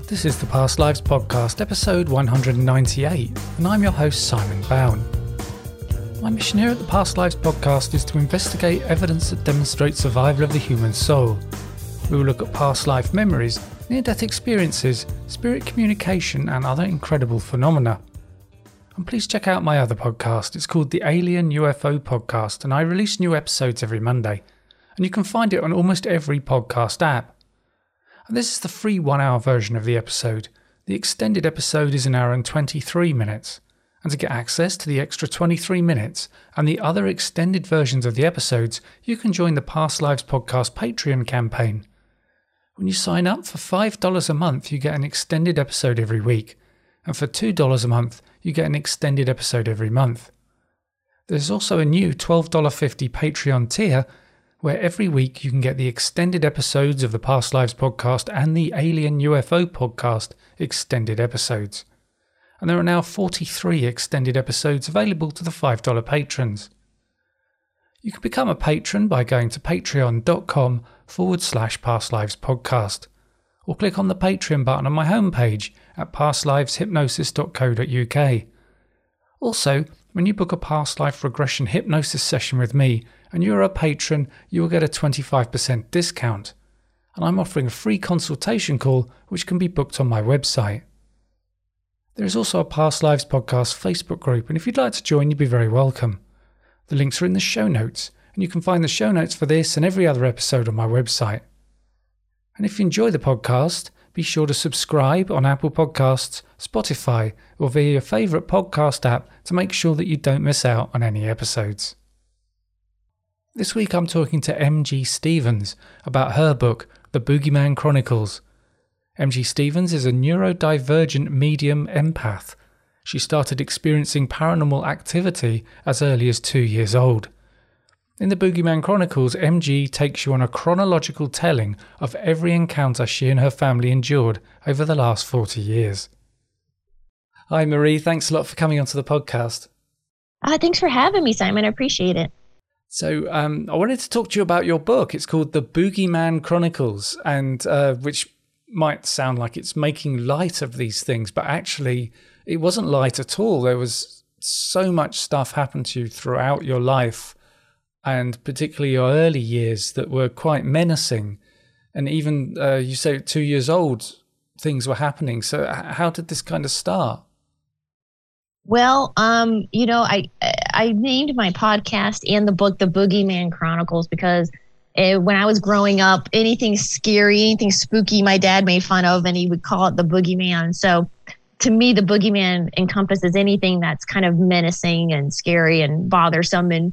This is the Past Lives Podcast, episode 198, and I'm your host, Simon Bowen. My mission here at the Past Lives Podcast is to investigate evidence that demonstrates survival of the human soul. We will look at past life memories, near-death experiences, spirit communication, and other incredible phenomena. And please check out my other podcast. It's called the Alien UFO Podcast, and I release new episodes every Monday. And you can find it on almost every podcast app. And this is the free 1-hour version of the episode. The extended episode is 1 hour and 23 minutes. And to get access to the extra 23 minutes and the other extended versions of the episodes, you can join the Past Lives Podcast Patreon campaign. When you sign up for $5 a month, you get an extended episode every week. And for $2 a month, you get an extended episode every month. There's also a new $12.50 Patreon tier, where every week you can get the extended episodes of the Past Lives Podcast and the Alien UFO Podcast extended episodes. And there are now 43 extended episodes available to the $5 patrons. You can become a patron by going to patreon.com/pastlivespodcast, or click on the Patreon button on my homepage at pastliveshypnosis.co.uk. Also, when you book a past life regression hypnosis session with me and you're a patron, you will get a 25% discount. And I'm offering a free consultation call which can be booked on my website. There is also a Past Lives Podcast Facebook group, and if you'd like to join, you'd be very welcome. The links are in the show notes, and you can find the show notes for this and every other episode on my website. And if you enjoy the podcast, be sure to subscribe on Apple Podcasts, Spotify, or via your favourite podcast app to make sure that you don't miss out on any episodes. This week I'm talking to M.G. Stevens about her book, The Boogeyman Chronicles. M.G. Stevens is a neurodivergent medium empath. She started experiencing paranormal activity as early as 2 years old. In The Boogeyman Chronicles, M.G. takes you on a chronological telling of every encounter she and her family endured over the last 40 years. Hi Marie, thanks a lot for coming onto the podcast. Thanks for having me, Simon. I appreciate it. So I wanted to talk to you about your book. It's called The Boogeyman Chronicles, and which might sound like it's making light of these things, but actually it wasn't light at all. There was so much stuff happened to you throughout your life, and particularly your early years, that were quite menacing. And even, you say 2 years old, things were happening. So how did this kind of start? Well, I named my podcast and the book The Boogeyman Chronicles because when I was growing up, anything scary, anything spooky, my dad made fun of, and he would call it the boogeyman. So to me, the boogeyman encompasses anything that's kind of menacing and scary and bothersome. And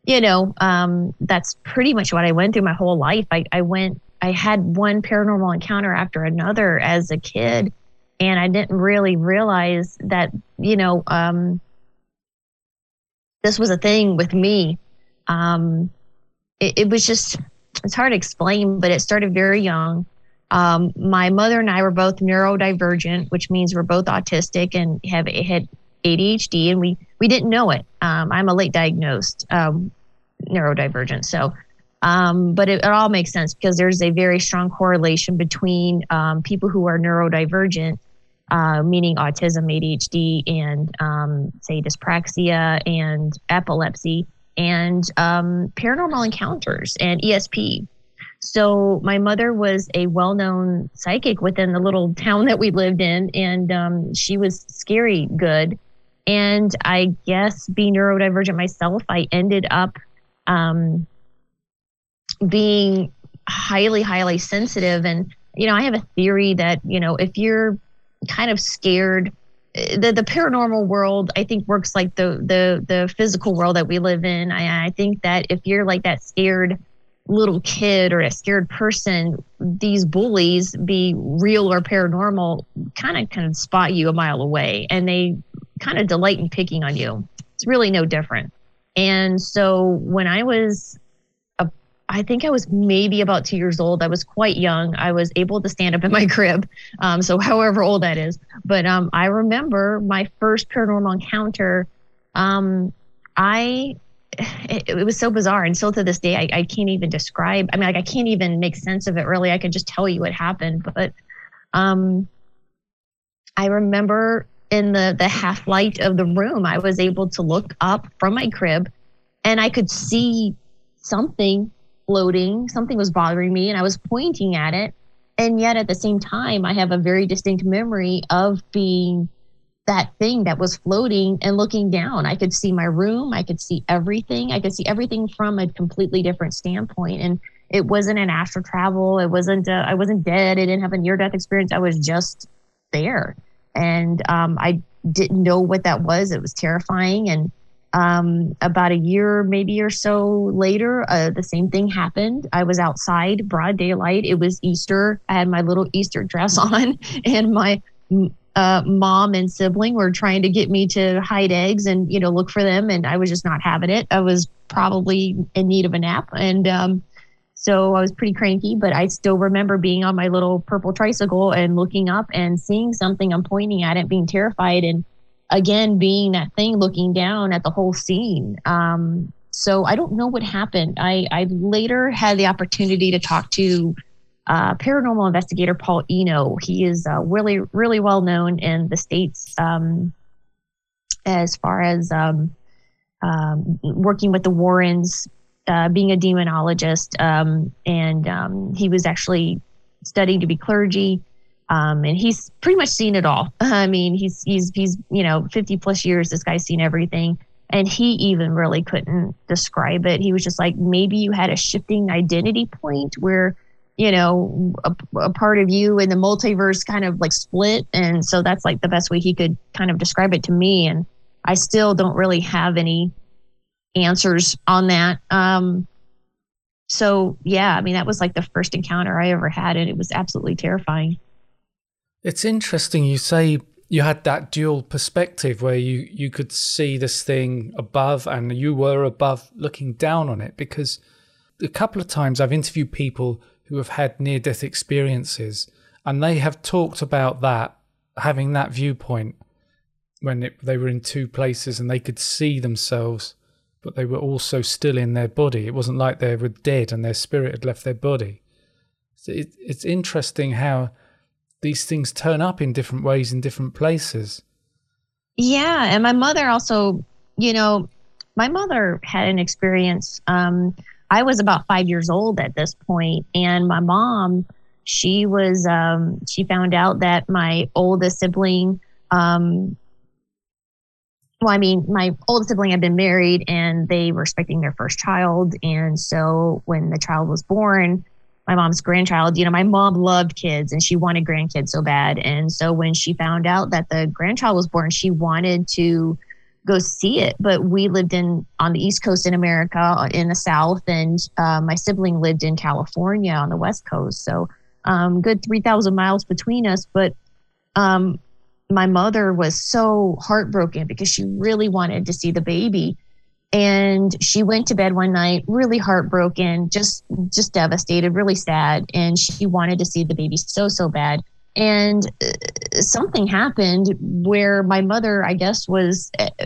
that's pretty much what I went through my whole life. I had one paranormal encounter after another as a kid, and I didn't really realize that, this was a thing with me. It was just, it's hard to explain, but it started very young. My mother and I were both neurodivergent, which means we're both autistic and had ADHD, and we didn't know it. I'm a late diagnosed neurodivergent. So, but it all makes sense because there's a very strong correlation between people who are neurodivergent, meaning autism, ADHD, and say dyspraxia and epilepsy, and paranormal encounters and ESP. So my mother was a well-known psychic within the little town that we lived in, and she was scary good. And I guess being neurodivergent myself, I ended up being highly, highly sensitive. And, I have a theory that, if you're kind of scared, the paranormal world, I think, works like the physical world that we live in. I think that if you're like that scared little kid or a scared person, these bullies, be real or paranormal, kind of spot you a mile away, and they kind of delight in picking on you. It's really no different. And so when I was, I think I was maybe about 2 years old, I was quite young. I was able to stand up in my crib. So however old that is. But I remember my first paranormal encounter. It was so bizarre. And still to this day, I can't even describe. I mean, I can't even make sense of it really. I can just tell you what happened. But I remember in the half light of the room, I was able to look up from my crib and I could see something floating. Something was bothering me and I was pointing at it. And yet at the same time, I have a very distinct memory of being that thing that was floating and looking down. I could see my room. I could see everything. I could see everything from a completely different standpoint. And it wasn't an astral travel. It wasn't, I wasn't dead. I didn't have a near death experience. I was just there. And I didn't know what that was. It was terrifying. And about a year, maybe or so later, the same thing happened. I was outside, broad daylight. It was Easter. I had my little Easter dress on, and my mom and sibling were trying to get me to hide eggs and, look for them. And I was just not having it. I was probably in need of a nap. And so I was pretty cranky, but I still remember being on my little purple tricycle and looking up and seeing something. I'm pointing at it, being terrified. And again, being that thing looking down at the whole scene. So I don't know what happened. I later had the opportunity to talk to paranormal investigator Paul Eno. He is really, really well known in the States as far as working with the Warrens, being a demonologist. And he was actually studying to be clergy. And he's pretty much seen it all. I mean, he's 50 plus years, this guy's seen everything. And he even really couldn't describe it. He was just like, maybe you had a shifting identity point where, a part of you in the multiverse kind of like split. And so that's like the best way he could kind of describe it to me. And I still don't really have any answers on that. So yeah, I mean, that was like the first encounter I ever had, and it was absolutely terrifying. It's interesting you say you had that dual perspective where you could see this thing above and you were above looking down on it, because a couple of times I've interviewed people who have had near-death experiences and they have talked about that, having that viewpoint when they were in two places and they could see themselves, but they were also still in their body. It wasn't like they were dead and their spirit had left their body. So it's interesting how these things turn up in different ways in different places. Yeah. And my mother also, my mother had an experience. I was about 5 years old at this point, and my mom, she found out that my oldest sibling, my oldest sibling had been married and they were expecting their first child. And so when the child was born, my mom's grandchild, my mom loved kids and she wanted grandkids so bad. And so when she found out that the grandchild was born, she wanted to go see it. But we lived on the East Coast in America, in the South, and my sibling lived in California on the West Coast. So good 3,000 miles between us. But my mother was so heartbroken because she really wanted to see the baby. And she went to bed one night really heartbroken, just devastated, really sad. And she wanted to see the baby so bad. And something happened where my mother, I guess, was,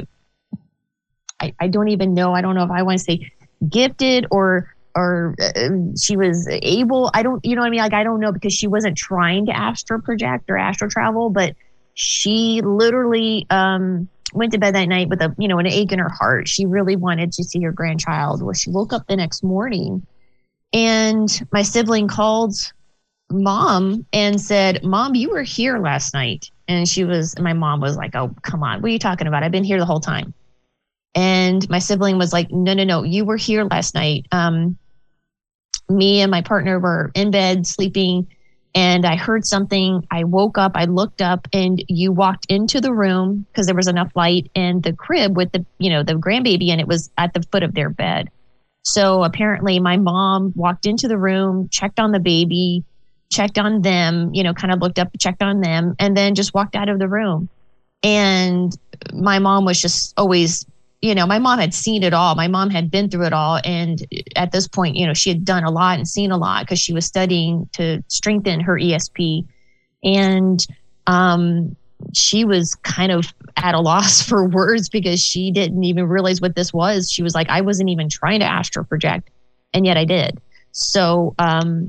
I don't even know. I don't know if I want to say gifted or she was able. I don't, what I mean? Like, I don't know, because she wasn't trying to astral project or astral travel, but she literally went to bed that night with an ache in her heart. She really wanted to see her grandchild. Well, she woke up the next morning and my sibling called Mom and said, Mom, you were here last night. And my mom was like, oh, come on. What are you talking about? I've been here the whole time. And my sibling was like, no, you were here last night. Me and my partner were in bed sleeping, and I heard something. I woke up, I looked up, and you walked into the room because there was enough light, and the crib with the grandbaby, and it was at the foot of their bed. So apparently my mom walked into the room, checked on the baby, checked on them, kind of looked up, checked on them, and then just walked out of the room. And my mom was just always, my mom had seen it all. My mom had been through it all. And at this point, she had done a lot and seen a lot because she was studying to strengthen her ESP. And she was kind of at a loss for words because she didn't even realize what this was. She was like, I wasn't even trying to astral project, and yet I did. So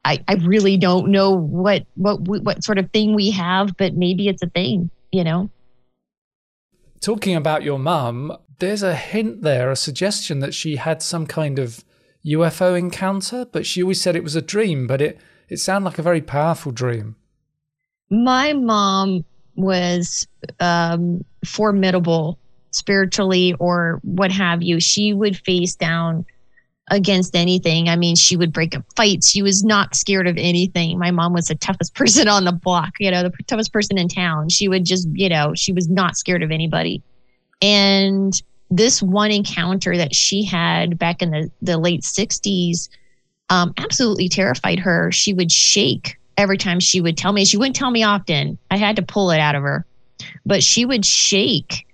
I really don't know what sort of thing we have, but maybe it's a thing, you know? Talking about your mum, there's a hint there, a suggestion that she had some kind of UFO encounter, but she always said it was a dream, but it sounded like a very powerful dream. My mom was formidable spiritually or what have you. She would face down against anything. I mean, she would break up fights. She was not scared of anything. My mom was the toughest person on the block, the toughest person in town. She would just, she was not scared of anybody. And this one encounter that she had back in the late 60s absolutely terrified her. She would shake every time she would tell me. She wouldn't tell me often. I had to pull it out of her. But she would shake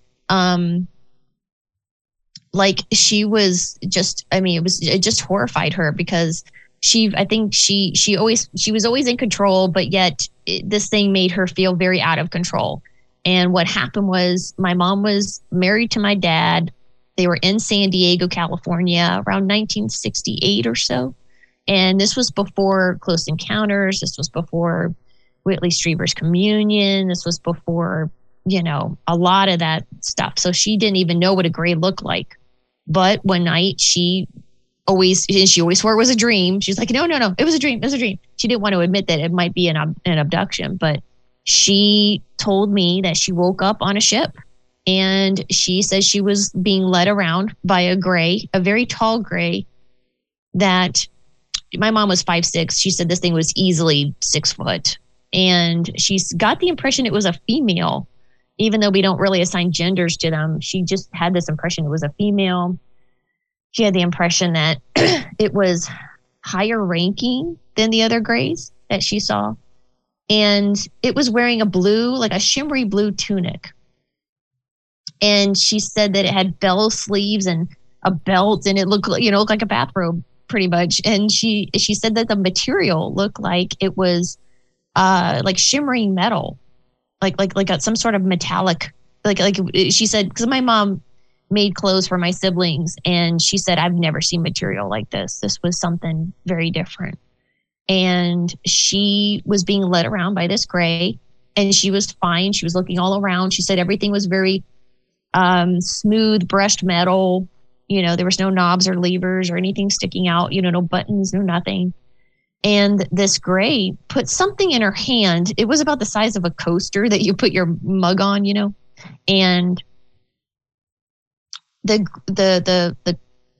like she was just, it just horrified her because I think she was always in control, but yet this thing made her feel very out of control. And what happened was my mom was married to my dad. They were in San Diego, California around 1968 or so. And this was before Close Encounters. This was before Whitley Strieber's Communion. This was before, a lot of that stuff. So she didn't even know what a gray looked like. But one night she always swore it was a dream. She's like, no, it was a dream. It was a dream. She didn't want to admit that it might be an abduction, but she told me that she woke up on a ship and she says she was being led around by a gray, a very tall gray that my mom was 5'6". She said this thing was easily 6 foot. And she's got the impression it was a female, even though we don't really assign genders to them. She just had this impression it was a female. She had the impression that it was higher ranking than the other grays that she saw. And it was wearing a shimmery blue tunic. And she said that it had bell sleeves and a belt, and it looked like a bathrobe pretty much. And she said that the material looked like it was like shimmering metal, like some sort of metallic, like she said, because my mom made clothes for my siblings, and she said, I've never seen material like this. This was something very different. And she was being led around by this gray, and she was fine. She was looking all around. She said everything was very smooth, brushed metal. There was no knobs or levers or anything sticking out, no buttons, no nothing. And this gray put something in her hand. It was about the size of a coaster that you put your mug on, and the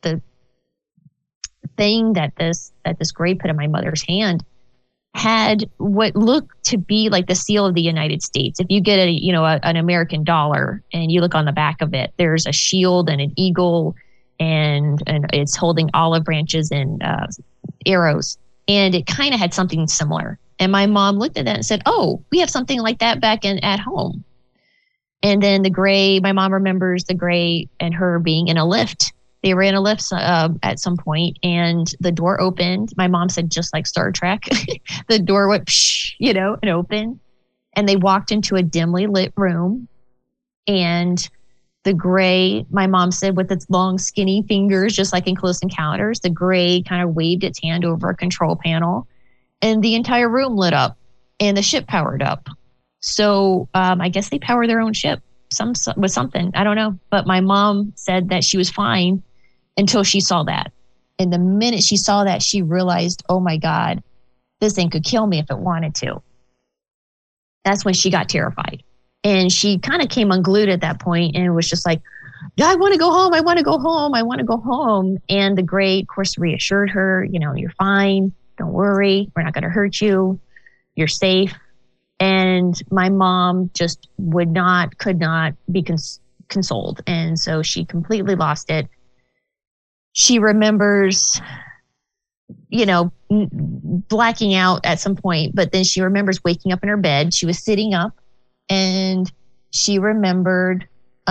thing that this gray put in my mother's hand had what looked to be like the seal of the United States. If you get an American dollar and you look on the back of it, there's a shield and an eagle, and it's holding olive branches and arrows. And it kind of had something similar. And my mom looked at that and said, oh, we have something like that back at home. And then the gray, my mom remembers the gray and her being in a lift. They were in a lift at some point, and the door opened. My mom said, just like Star Trek, the door went, psh, and opened. And they walked into a dimly lit room. And the gray, my mom said, with its long, skinny fingers, just like in Close Encounters, the gray kind of waved its hand over a control panel, and the entire room lit up, and the ship powered up. So I guess they power their own ship with something. I don't know. But my mom said that she was fine until she saw that. And the minute she saw that, she realized, oh my God, this thing could kill me if it wanted to. That's when she got terrified. And she kind of came unglued at that point and was just like, yeah, I want to go home. I want to go home. I want to go home. And the gray, of course, reassured her, you're fine. Don't worry. We're not going to hurt you. You're safe. And my mom just could not be consoled. And so she completely lost it. She remembers, blacking out at some point, but then she remembers waking up in her bed. She was sitting up, and she remembered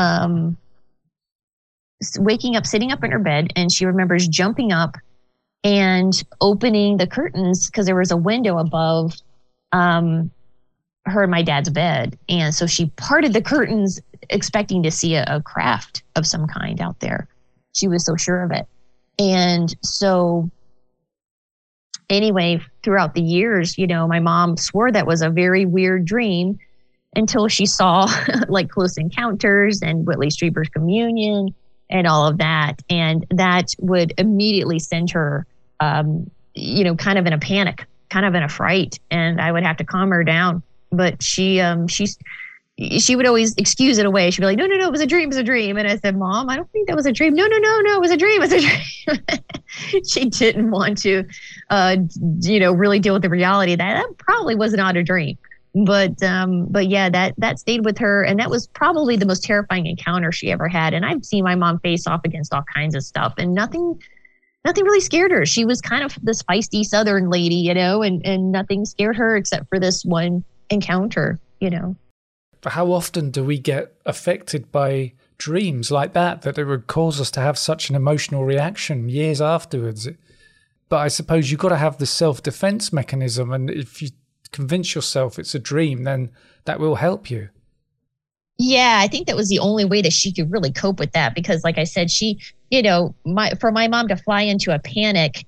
waking up, sitting up in her bed, and she remembers jumping up and opening the curtains because there was a window above her and my dad's bed. And so she parted the curtains expecting to see a craft of some kind out there. She was so sure of it. And so anyway, throughout the years, my mom swore that was a very weird dream until she saw like Close Encounters and Whitley Strieber's Communion and all of that. And that would immediately send her, kind of in a panic, kind of in a fright. And I would have to calm her down. But she would always excuse it away. She'd be like, no, it was a dream, And I said, Mom, I don't think that was a dream. No, it was a dream. She didn't want to, really deal with the reality that probably was not a dream. But yeah, that stayed with her. And that was probably the most terrifying encounter she ever had. And I've seen my mom face off against all kinds of stuff, and nothing really scared her. She was kind of this feisty Southern lady, and nothing scared her except for this one encounter, How often do we get affected by dreams like that it would cause us to have such an emotional reaction years afterwards? But I suppose you've got to have the self-defense mechanism, and if you convince yourself it's a dream, then that will help you. Yeah, I think that was the only way that she could really cope with that, because like I said, she, for my mom to fly into a panic,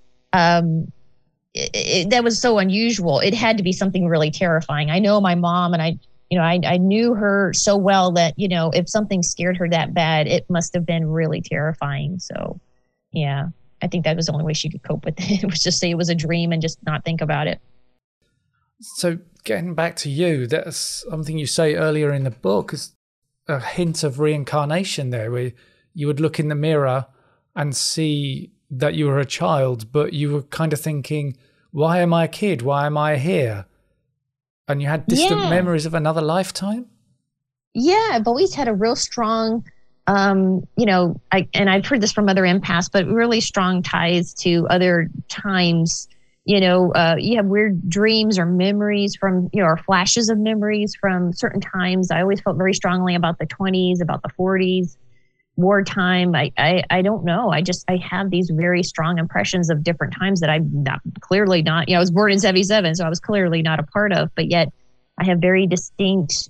that was so unusual. It had to be something really terrifying. I know my mom, and I knew her so well that, if something scared her that bad, it must have been really terrifying. So, yeah, I think that was the only way she could cope with it. It was just say it was a dream and just not think about it. So getting back to you, that's something you say earlier in the book, is a hint of reincarnation there, where you would look in the mirror and see that you were a child, but you were kind of thinking, why am I a kid? Why am I here? And you had distant memories of another lifetime? Yeah, I've always had a real strong, and I've heard this from other empaths, but really strong ties to other times. You have weird dreams or memories from, or flashes of memories from certain times. I always felt very strongly about the 1920s, about the 1940s, wartime. I don't know. I have these very strong impressions of different times that I'm clearly not, I was born in 1977, so I was clearly not a part of, but yet I have very distinct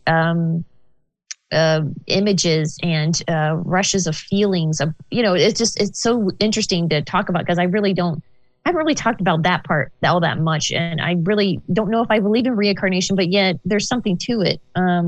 images and rushes of feelings of, it's so interesting to talk about, because I haven't really talked about that part all that much. And I really don't know if I believe in reincarnation, but yet there's something to it.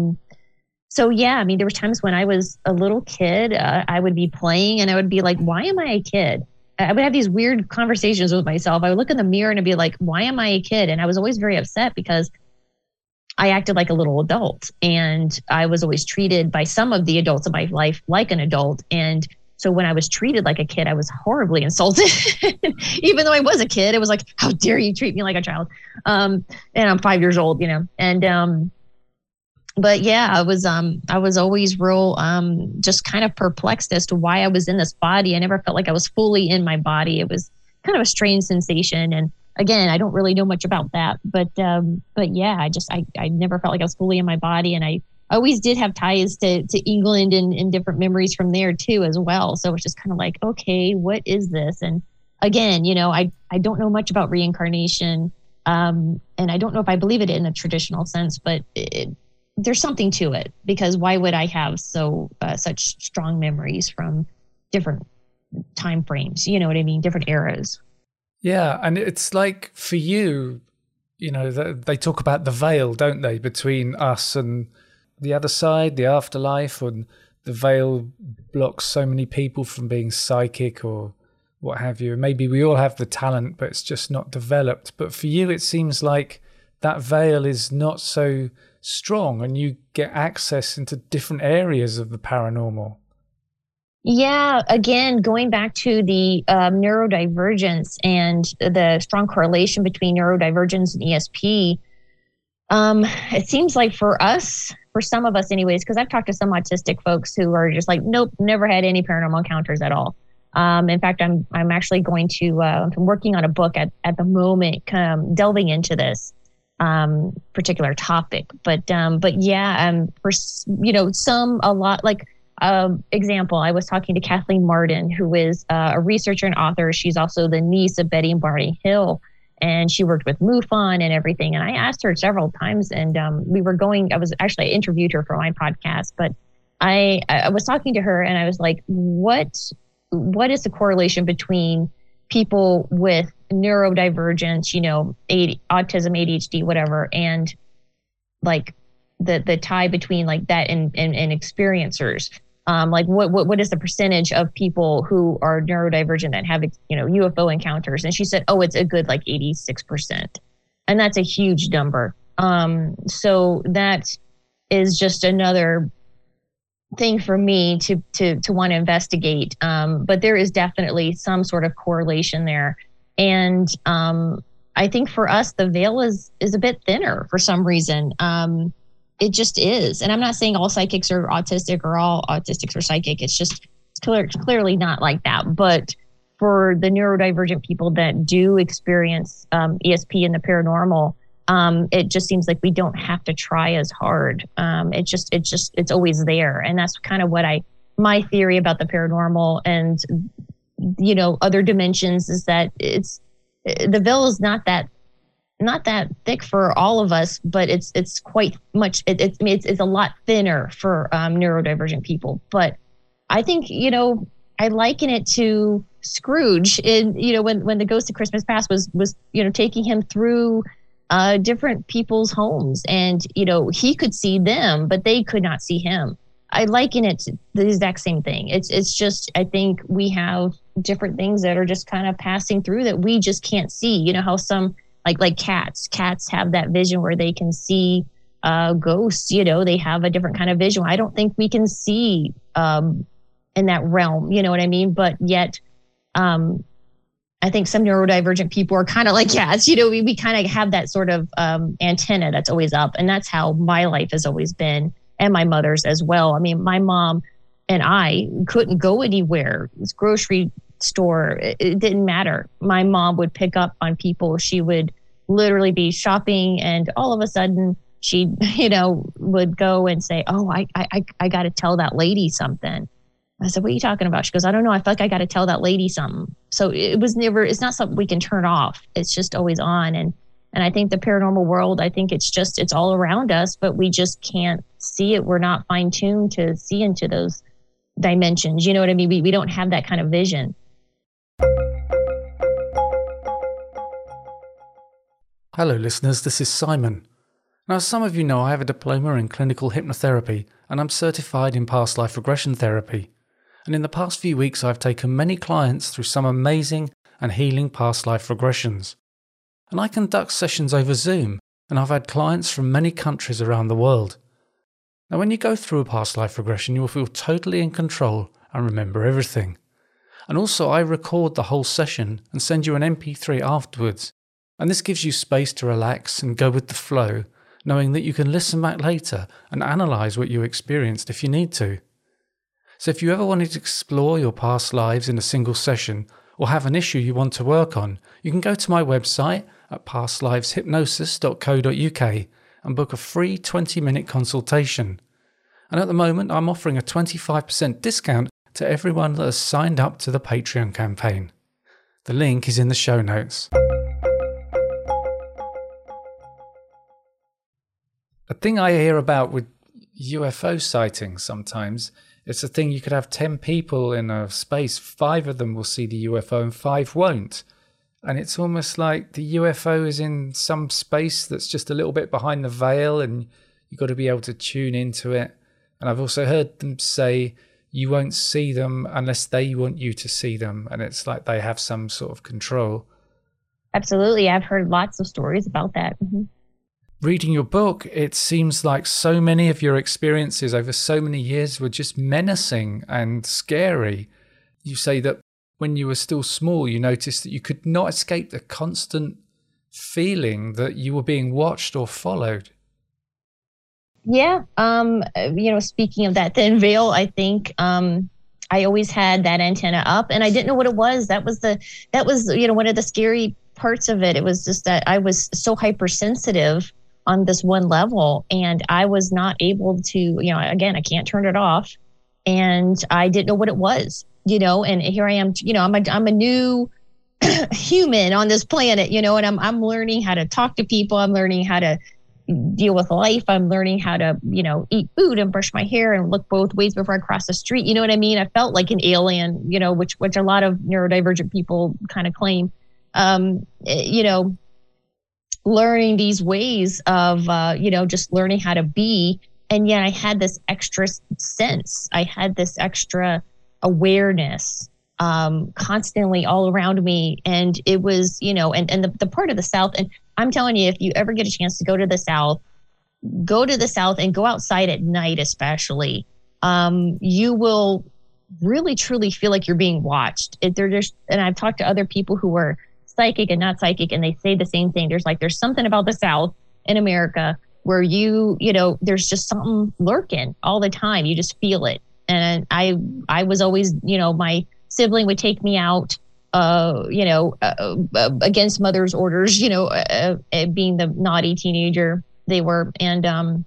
So yeah, there were times when I was a little kid, I would be playing and I would be like, why am I a kid? I would have these weird conversations with myself. I would look in the mirror and I'd be like, why am I a kid? And I was always very upset because I acted like a little adult, and I was always treated by some of the adults in my life like an adult. And so when I was treated like a kid, I was horribly insulted. Even though I was a kid, it was like, how dare you treat me like a child? And I'm 5 years old, and, but yeah, I was always real, just kind of perplexed as to why I was in this body. I never felt like I was fully in my body. It was kind of a strange sensation. And again, I don't really know much about that, but yeah, I never felt like I was fully in my body. And I always did have ties to England and different memories from there too, as well. So it was just kind of like, okay, what is this? And again, I don't know much about reincarnation. And I don't know if I believe it in a traditional sense, but there's something to it, because why would I have such strong memories from different time frames? You know what I mean? Different eras. Yeah. And it's like for you, they talk about the veil, don't they, between us and the other side, the afterlife, and the veil blocks so many people from being psychic or what have you. Maybe we all have the talent, but it's just not developed. But for you, it seems like that veil is not so strong and you get access into different areas of the paranormal. Yeah, again, going back to the neurodivergence and the strong correlation between neurodivergence and ESP, it seems like for some of us anyways, because I've talked to some autistic folks who are just like, nope, never had any paranormal encounters at all. In fact, I'm actually going to, I'm working on a book at the moment, delving into this particular topic. But yeah, for, a lot, like, example, I was talking to Kathleen Martin, who is a researcher and author. She's also the niece of Betty and Barney Hill, and she worked with MUFON and everything. And I asked her several times, and I interviewed her for my podcast, but I was talking to her and I was like, what is the correlation between people with neurodivergence, autism, ADHD, whatever, and like the tie between like that and experiencers. Like what is the percentage of people who are neurodivergent that have, UFO encounters? And she said, oh, it's a good like 86%. And that's a huge number. So that is just another thing for me to want to investigate. But there is definitely some sort of correlation there. And I think for us, the veil is a bit thinner for some reason. It just is. And I'm not saying all psychics are autistic or all autistics are psychic. It's just clearly not like that. But for the neurodivergent people that do experience ESP and the paranormal, it just seems like we don't have to try as hard. It's always there. And that's kind of what my theory about the paranormal and, other dimensions is that the veil is not that thick for all of us, but it's quite much. It's a lot thinner for neurodivergent people. But I think I liken it to Scrooge in when the Ghost of Christmas Past was taking him through different people's homes, and he could see them, but they could not see him. I liken it to the exact same thing. It's just I think we have different things that are just kind of passing through that we just can't see. How some like cats have that vision where they can see ghosts. They have a different kind of vision. I don't think we can see in that realm. You know what I mean? But yet, I think some neurodivergent people are kind of like cats. We kind of have that sort of antenna that's always up, and that's how my life has always been, and my mother's as well. I mean, my mom and I couldn't go anywhere. This grocery store, it didn't matter. My mom would pick up on people. She would literally be shopping, and all of a sudden she, would go and say, "Oh, I got to tell that lady something." I said, "What are you talking about?" She goes, "I don't know. I feel like I got to tell that lady something." So it's not something we can turn off. It's just always on. And I think the paranormal world, I think it's all around us, but we just can't see it. We're not fine tuned to see into those dimensions. You know what I mean? We don't have that kind of vision. Hello listeners, this is Simon. Now, as some of you know, I have a diploma in clinical hypnotherapy and I'm certified in past life regression therapy. And in the past few weeks, I've taken many clients through some amazing and healing past life regressions. And I conduct sessions over Zoom, and I've had clients from many countries around the world. Now, when you go through a past life regression, you will feel totally in control and remember everything. And also, I record the whole session and send you an MP3 afterwards. And this gives you space to relax and go with the flow, knowing that you can listen back later and analyse what you experienced if you need to. So if you ever wanted to explore your past lives in a single session or have an issue you want to work on, you can go to my website at pastliveshypnosis.co.uk and book a free 20-minute consultation. And at the moment, I'm offering a 25% discount to everyone that has signed up to the Patreon campaign. The link is in the show notes. A thing I hear about with UFO sightings sometimes, it's a thing you could have 10 people in a space, 5 of them will see the UFO and 5 won't. And it's almost like the UFO is in some space that's just a little bit behind the veil and you've got to be able to tune into it. And I've also heard them say you won't see them unless they want you to see them. And it's like they have some sort of control. Absolutely. I've heard lots of stories about that. Mm-hmm. Reading your book, it seems like so many of your experiences over so many years were just menacing and scary. You say that when you were still small, you noticed that you could not escape the constant feeling that you were being watched or followed. Yeah. Speaking of that thin veil, I think I always had that antenna up and I didn't know what it was. That was one of the scary parts of it. It was just that I was so hypersensitive on this one level and I was not able to, again, I can't turn it off and I didn't know what it was, and here I am, I'm a new human on this planet, and I'm learning how to talk to people. I'm learning how to, deal with life. I'm learning how to, eat food and brush my hair and look both ways before I cross the street. You know what I mean? I felt like an alien, which a lot of neurodivergent people kind of claim. Learning these ways of, just learning how to be. And yet I had this extra sense. I had this extra awareness constantly all around me. And it was, and the part of the South, and I'm telling you, if you ever get a chance to go to the South and go outside at night, especially, you will really, truly feel like you're being watched. And I've talked to other people who are psychic and not psychic, and they say the same thing. There's something about the South in America where there's just something lurking all the time. You just feel it. And I was always, my sibling would take me out, against mother's orders, being the naughty teenager they were. And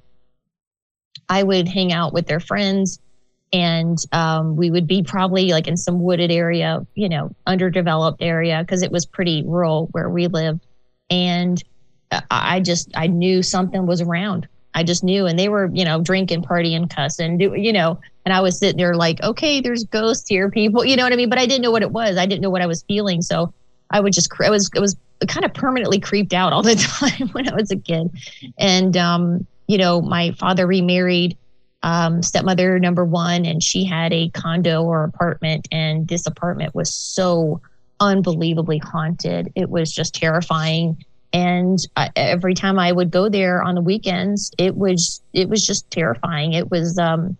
I would hang out with their friends, and we would be probably like in some wooded area, underdeveloped area, because it was pretty rural where we lived. And I knew something was around. I just knew. And they were, drinking, partying, cussing, and I was sitting there like, okay, there's ghosts here, people, you know what I mean? But I didn't know what it was. I didn't know what I was feeling. So I would just, I was kind of permanently creeped out all the time when I was a kid. And, my father remarried stepmother number one, and she had a condo or apartment. And this apartment was so unbelievably haunted. It was just terrifying. And every time I would go there on the weekends, it was just terrifying. It was,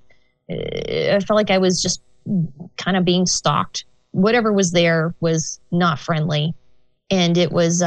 I felt like I was just kind of being stalked. Whatever was there was not friendly. And it was,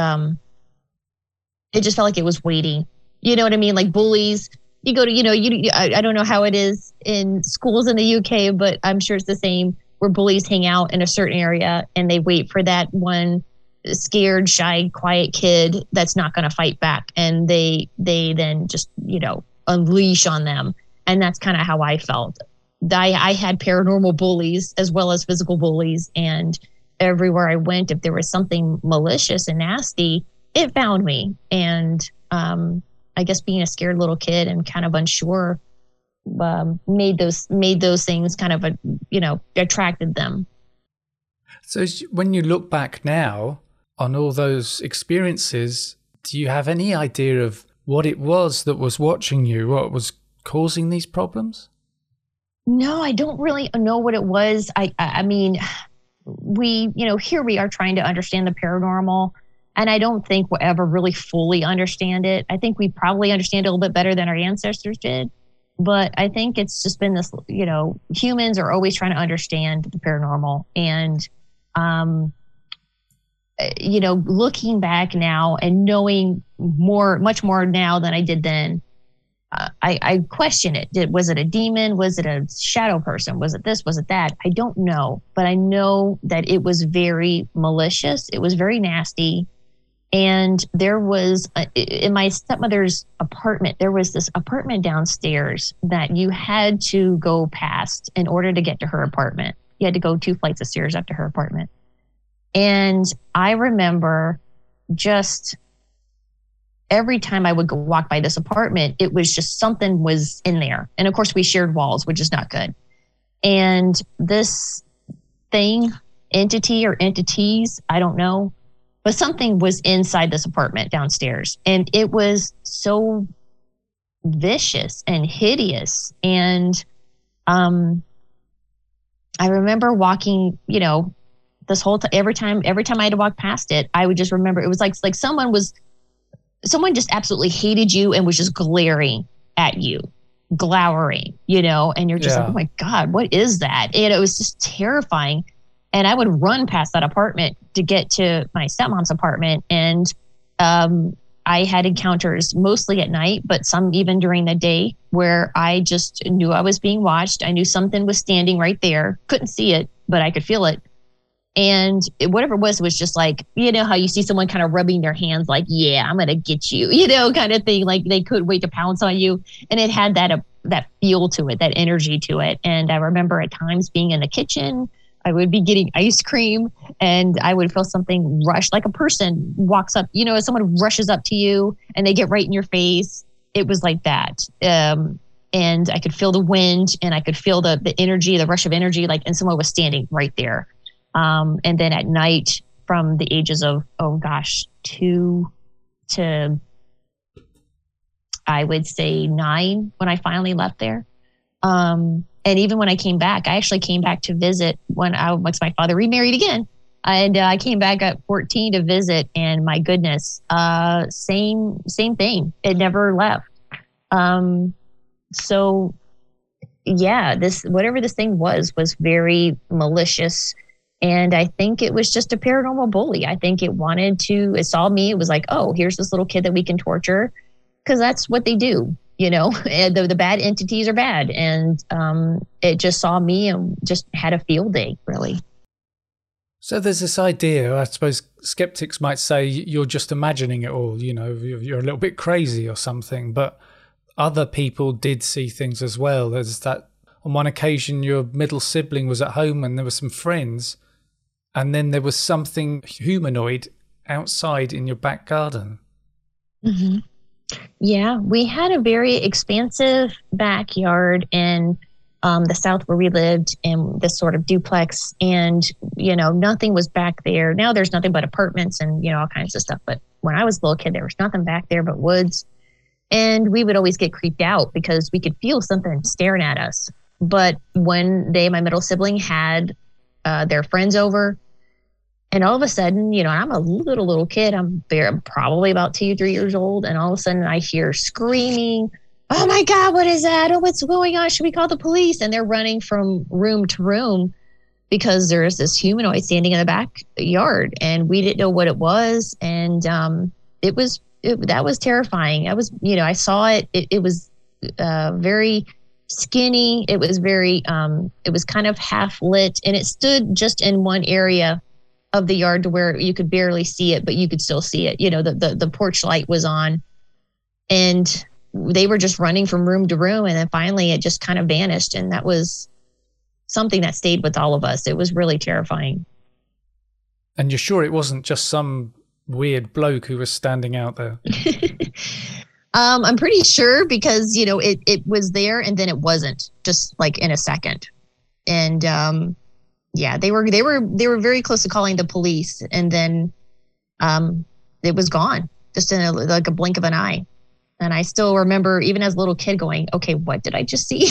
it just felt like it was waiting. You know what I mean? Like bullies, you go to, I don't know how it is in schools in the UK, but I'm sure it's the same, where bullies hang out in a certain area and they wait for that one scared, shy, quiet kid that's not going to fight back. And they then just, unleash on them. And that's kind of how I felt. I had paranormal bullies as well as physical bullies. And everywhere I went, if there was something malicious and nasty, it found me. And I guess being a scared little kid and kind of unsure made those things kind of, attracted them. So when you look back now on all those experiences, do you have any idea of what it was that was watching you, what was causing these problems? No, I don't really know what it was. I mean, we, here we are trying to understand the paranormal, and I don't think we'll ever really fully understand it. I think we probably understand it a little bit better than our ancestors did. But I think it's just been this, humans are always trying to understand the paranormal. And, looking back now and knowing much more now than I did then, I question it. Was it a demon? Was it a shadow person? Was it this? Was it that? I don't know. But I know that it was very malicious. It was very nasty. And there was, in my stepmother's apartment, there was this apartment downstairs that you had to go past in order to get to her apartment. You had to go 2 flights of stairs up to her apartment. And I remember just every time I would go walk by this apartment, it was just something was in there. And of course, we shared walls, which is not good. And this thing, entity or entities, I don't know, but something was inside this apartment downstairs. And it was so vicious and hideous. And I remember walking, this whole time, every time I had to walk past it, I would just remember it was like someone just absolutely hated you and was just glaring at you, glowering, and you're just like, oh my God, what is that? And it was just terrifying. And I would run past that apartment to get to my stepmom's apartment. And I had encounters mostly at night, but some even during the day, where I just knew I was being watched. I knew something was standing right there. Couldn't see it, but I could feel it. And whatever it was just like, how you see someone kind of rubbing their hands like, yeah, I'm going to get you, kind of thing. Like they couldn't wait to pounce on you. And it had that feel to it, that energy to it. And I remember at times being in the kitchen, I would be getting ice cream and I would feel something rush, like a person walks up, someone rushes up to you and they get right in your face. it was like that. And I could feel the wind, and I could feel the energy, the rush of energy, like, and someone was standing right there. And then at night, from the ages of, 2 to, I would say 9, when I finally left there. And even when I came back, I actually came back to visit once my father remarried again. And I came back at 14 to visit, and my goodness, same thing. It never left. So yeah, whatever this thing was very malicious. And I think it was just a paranormal bully. I think it saw me. It was like, oh, here's this little kid that we can torture, because that's what they do, and the bad entities are bad. And it just saw me and just had a field day, really. So there's this idea, I suppose skeptics might say you're just imagining it all, you're a little bit crazy or something, but other people did see things as well. There's that, on one occasion, your middle sibling was at home and there were some friends, and then there was something humanoid outside in your back garden. Mm-hmm. Yeah, we had a very expansive backyard in the south where we lived, in this sort of duplex, and nothing was back there. Now there's nothing but apartments and all kinds of stuff. But when I was a little kid, there was nothing back there but woods, and we would always get creeped out because we could feel something staring at us. But when my middle sibling, had their friends over, and all of a sudden, I'm a little kid. I'm probably about 2, 3 years old, and all of a sudden I hear screaming. Oh my God, what is that? Oh, what's going on? Should we call the police? And they're running from room to room because there's this humanoid standing in the backyard, and we didn't know what it was. And that was terrifying. I saw it. It was very skinny. It was it was kind of half lit, and it stood just in one area of the yard to where you could barely see it, but you could still see it. The porch light was on, and they were just running from room to room, and then finally it just kind of vanished. And that was something that stayed with all of us. It was really terrifying. And you're sure it wasn't just some weird bloke who was standing out there? I'm pretty sure, because it was there and then it wasn't, just like in a second. And yeah, they were very close to calling the police, and then it was gone, just in like a blink of an eye. And I still remember, even as a little kid, going, okay, what did I just see?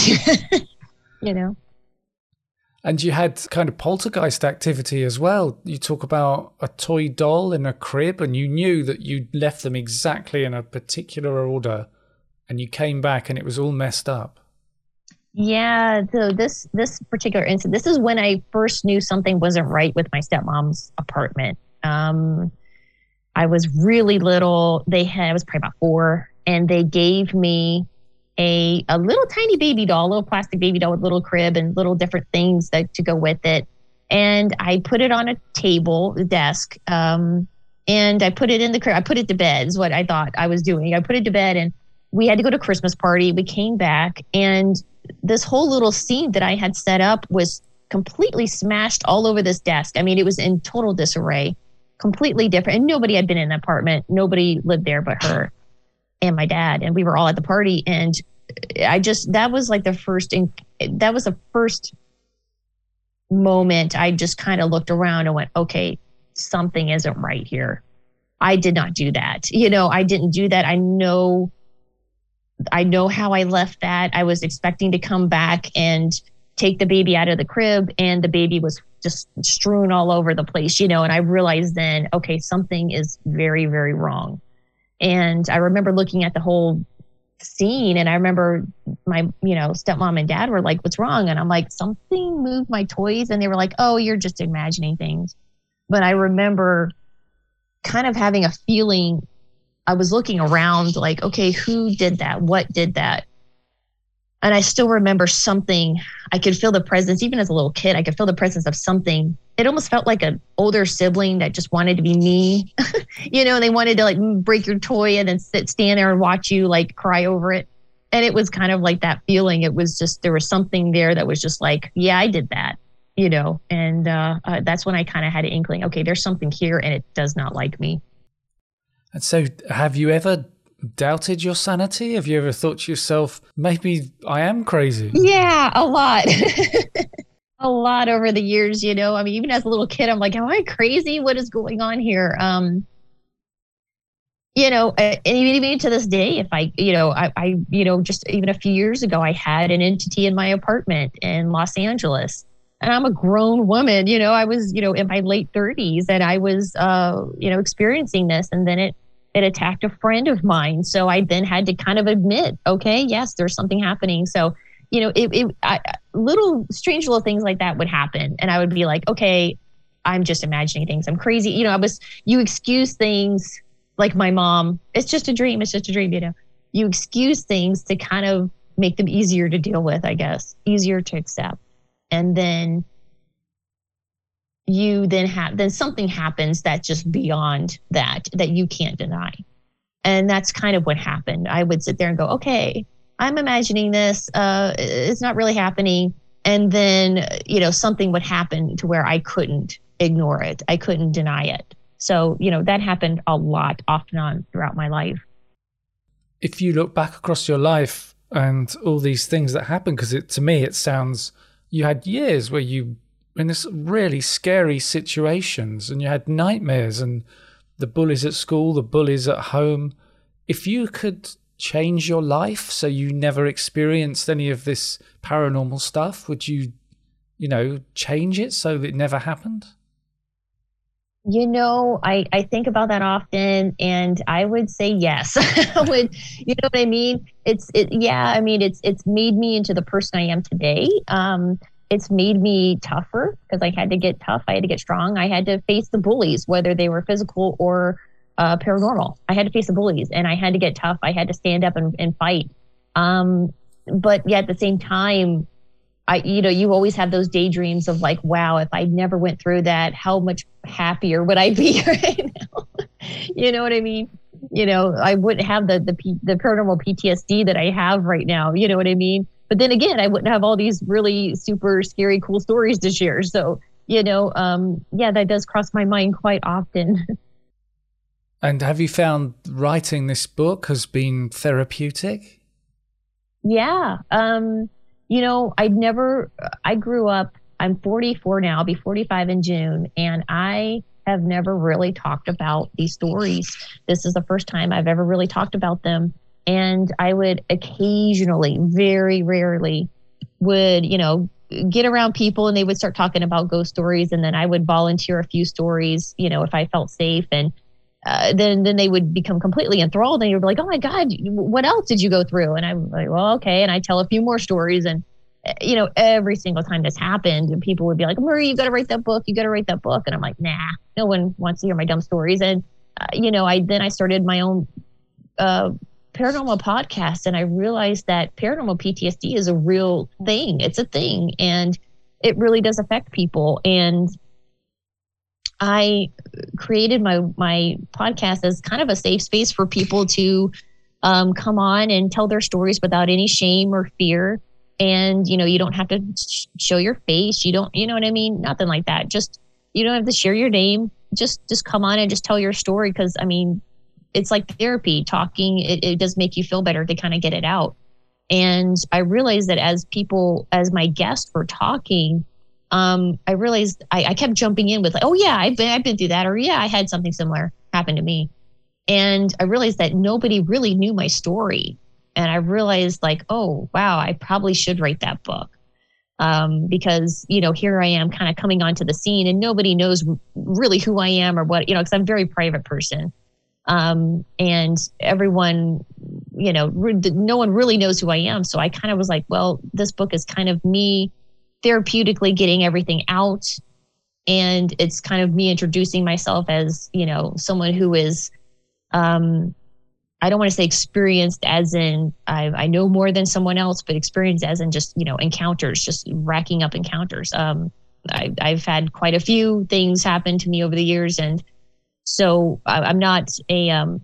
And you had kind of poltergeist activity as well. You talk about a toy doll in a crib, and you knew that you'd left them exactly in a particular order, and you came back and it was all messed up. Yeah, so this particular incident, this is when I first knew something wasn't right with my stepmom's apartment. I was really little. I was probably about 4, and they gave me a little tiny baby doll, a little plastic baby doll with little crib and little different things to go with it. And I put it on a table, the desk, and I put it in the crib. I put it to bed is what I thought I was doing. I put it to bed, and we had to go to Christmas party. We came back, and this whole little scene that I had set up was completely smashed all over this desk. I mean, it was in total disarray, completely different. And nobody had been in the apartment. Nobody lived there but her and my dad. And we were all at the party. And that was the first moment I just kind of looked around and went, okay, something isn't right here. I did not do that. I didn't do that. I know how I left that. I was expecting to come back and take the baby out of the crib, and the baby was just strewn all over the place, and I realized then, okay, something is very, very wrong. And I remember looking at the whole scene, and I remember my, stepmom and dad were like, what's wrong? And I'm like, something moved my toys. And they were like, oh, you're just imagining things. But I remember kind of having a feeling. I was looking around like, okay, who did that? What did that? And I still remember something. I could feel the presence, even as a little kid, I could feel the presence of something. It almost felt like an older sibling that just wanted to be me, and they wanted to like break your toy and then stand there and watch you like cry over it. And it was kind of like that feeling. It was just, there was something there that was just like, yeah, I did that, and that's when I kind of had an inkling, okay, there's something here and it does not like me. And so have you ever doubted your sanity? Have you ever thought to yourself, maybe I am crazy? Yeah, a lot. A lot over the years, I mean, even as a little kid, I'm like, am I crazy? What is going on here? And even to this day, if just even a few years ago, I had an entity in my apartment in Los Angeles, and I'm a grown woman, I was, in my late 30s, and I was, experiencing this, and then it attacked a friend of mine. So I then had to kind of admit, okay, yes, there's something happening. So, little strange little things like that would happen. And I would be like, okay, I'm just imagining things. I'm crazy. You excuse things like my mom. It's just a dream. It's just a dream. You excuse things to kind of make them easier to deal with, I guess, easier to accept. And then then something happens that's just beyond that you can't deny. And that's kind of what happened. I would sit there and go, okay, I'm imagining this. It's not really happening. And then, something would happen to where I couldn't ignore it. I couldn't deny it. So, that happened a lot, off and on throughout my life. If you look back across your life and all these things that happened, because to me, it sounds you had years where you in this really scary situations and you had nightmares and the bullies at school, the bullies at home. If you could change your life so you never experienced any of this paranormal stuff, would you, change it so that it never happened? I think about that often, and I would say yes. I would, you know what I mean? It's made me into the person I am today. It's made me tougher because I had to get tough. I had to get strong. I had to face the bullies, whether they were physical or paranormal. I had to face the bullies, and I had to get tough. I had to stand up and fight. But at the same time, you always have those daydreams of like, wow, if I never went through that, how much happier would I be right now? You know what I mean? I wouldn't have the paranormal PTSD that I have right now. You know what I mean? But then again, I wouldn't have all these really super scary, cool stories to share. So, that does cross my mind quite often. And have you found writing this book has been therapeutic? Yeah. I grew up, I'm 44 now, I'll be 45 in June, and I have never really talked about these stories. This is the first time I've ever really talked about them. And I would occasionally, very rarely, would, get around people and they would start talking about ghost stories. And then I would volunteer a few stories, if I felt safe. And then they would become completely enthralled, and you'd be like, oh my God, what else did you go through? And I'm like, well, okay. And I tell a few more stories. And, every single time this happened, and people would be like, Marie, you got to write that book. You got to write that book. And I'm like, nah, no one wants to hear my dumb stories. And, I started my own paranormal podcast, and I realized that paranormal PTSD is a real thing. It's a thing, and it really does affect people. And I created my podcast as kind of a safe space for people to come on and tell their stories without any shame or fear. And, you don't have to show your face. You don't, you know what I mean? Nothing like that. Just, you don't have to share your name. Just come on and just tell your story. Cause it's like therapy. Talking, it does make you feel better to kind of get it out. And I realized that as my guests were talking, I realized I kept jumping in with like, oh yeah, I've been through that. Or yeah, I had something similar happen to me. And I realized that nobody really knew my story. And I realized like, oh, wow, I probably should write that book. Because, here I am kind of coming onto the scene, and nobody knows really who I am or what, because I'm a very private person. And everyone, no one really knows who I am. So I kind of was like, well, this book is kind of me therapeutically getting everything out. And it's kind of me introducing myself as, someone who is, I don't want to say experienced as in I know more than someone else, but experienced as in just, encounters, just racking up encounters. I've had quite a few things happen to me over the years. And so I'm not what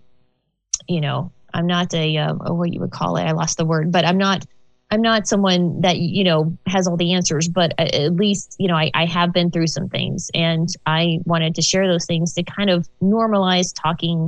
you would call it. I lost the word, but I'm not someone that, has all the answers, but at least, I have been through some things, and I wanted to share those things to kind of normalize talking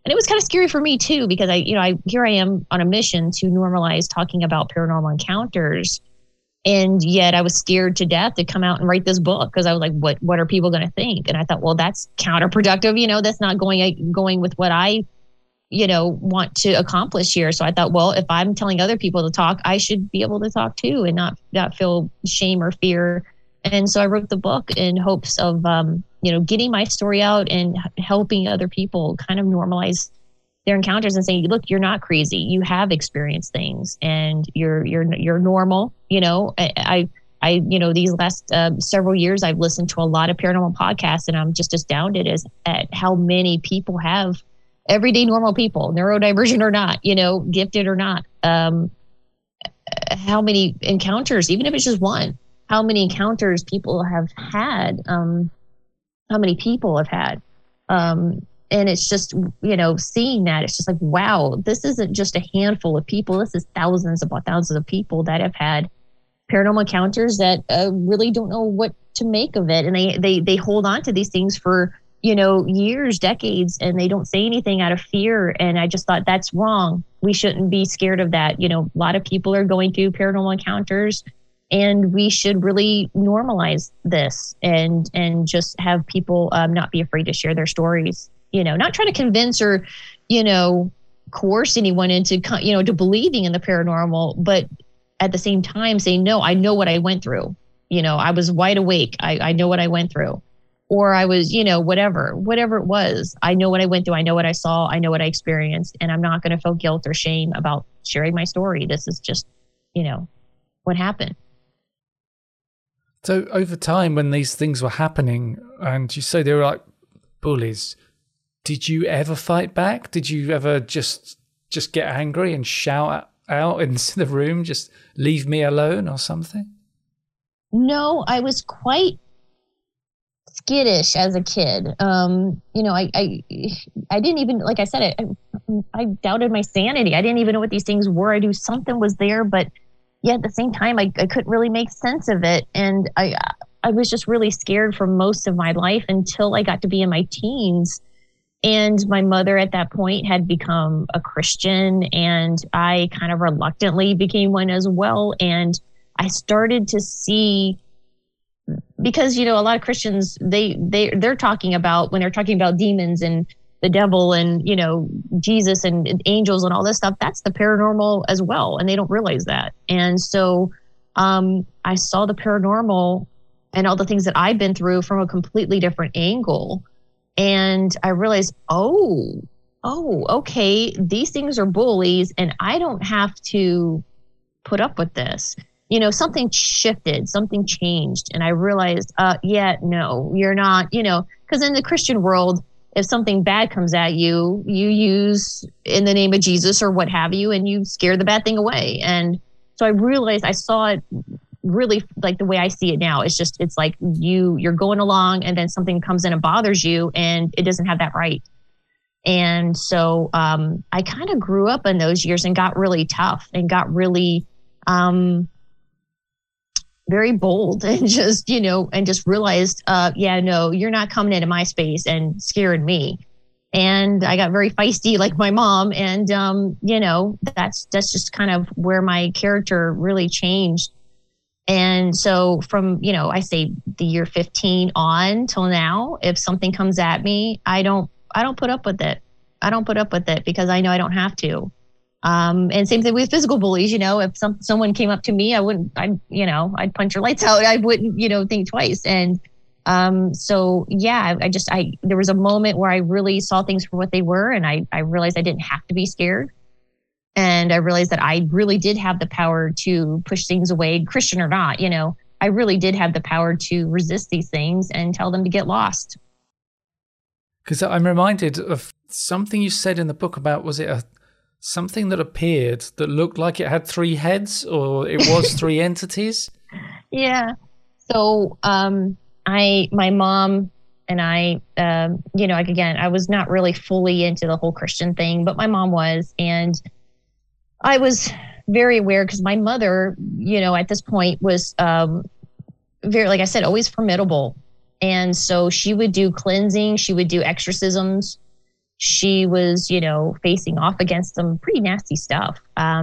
And it was kind of scary for me too, because here I am on a mission to normalize talking about paranormal encounters. And yet I was scared to death to come out and write this book, because I was like, what are people going to think? And I thought, well, that's counterproductive. That's not going with what I, want to accomplish here. So I thought, well, if I'm telling other people to talk, I should be able to talk too, and not feel shame or fear. And so I wrote the book in hopes of, getting my story out and helping other people kind of normalize their encounters and saying, look, you're not crazy. You have experienced things, and you're normal. I these last several years, I've listened to a lot of paranormal podcasts, and I'm just astounded at how many people have, everyday normal people, neurodivergent or not, gifted or not, how many encounters, even if it's just one, how many encounters people have had, how many people have had. And it's just, seeing that, it's just like, wow, this isn't just a handful of people. This is thousands upon thousands of people that have had paranormal encounters that really don't know what to make of it. And they hold on to these things for, years, decades, and they don't say anything out of fear. And I just thought, that's wrong. We shouldn't be scared of that. A lot of people are going through paranormal encounters, and we should really normalize this and just have people not be afraid to share their stories. Not trying to convince or, coerce anyone into, to believing in the paranormal, but at the same time saying, no, I know what I went through. I was wide awake. I know what I went through. Or I was, whatever it was. I know what I went through. I know what I saw. I know what I experienced. And I'm not going to feel guilt or shame about sharing my story. This is just, what happened. So over time, when these things were happening, and you say they were like bullies, did you ever fight back? Did you ever just get angry and shout out into the room, just leave me alone or something? No, I was quite skittish as a kid. I didn't even, like I said, I doubted my sanity. I didn't even know what these things were. I knew something was there, but yet at the same time, I couldn't really make sense of it. And I was just really scared for most of my life until I got to be in my teens. And my mother at that point had become a Christian, and I kind of reluctantly became one as well. And I started to see, because, a lot of Christians, they're talking about, when they're talking about demons and the devil and, Jesus and angels and all this stuff, that's the paranormal as well. And they don't realize that. And so I saw the paranormal and all the things that I've been through from a completely different angle. And I realized, okay, these things are bullies, and I don't have to put up with this. Something shifted, something changed. And I realized, no, you're not, because in the Christian world, if something bad comes at you, you use in the name of Jesus or what have you, and you scare the bad thing away. And so I realized, I saw it really like the way I see it now. It's like you're going along, and then something comes in and bothers you, and it doesn't have that right. And so I kind of grew up in those years and got really tough and got really very bold, and just, and just realized, no, you're not coming into my space and scaring me. And I got very feisty like my mom. And, that's just kind of where my character really changed. And so from, I say the year 15 on till now, if something comes at me, I don't put up with it. I don't put up with it because I know I don't have to. And same thing with physical bullies. If someone came up to me, I'd punch your lights out. I wouldn't, think twice. And there was a moment where I really saw things for what they were, and I realized I didn't have to be scared. And I realized that I really did have the power to push things away, Christian or not. I really did have the power to resist these things and tell them to get lost. Because I'm reminded of something you said in the book about, was it something that appeared that looked like it had three heads, or it was three entities? Yeah. So my mom and I, again, I was not really fully into the whole Christian thing, but my mom was. And I was very aware, because my mother, at this point was very, like I said, always formidable. And so she would do cleansing, she would do exorcisms, she was, facing off against some pretty nasty stuff.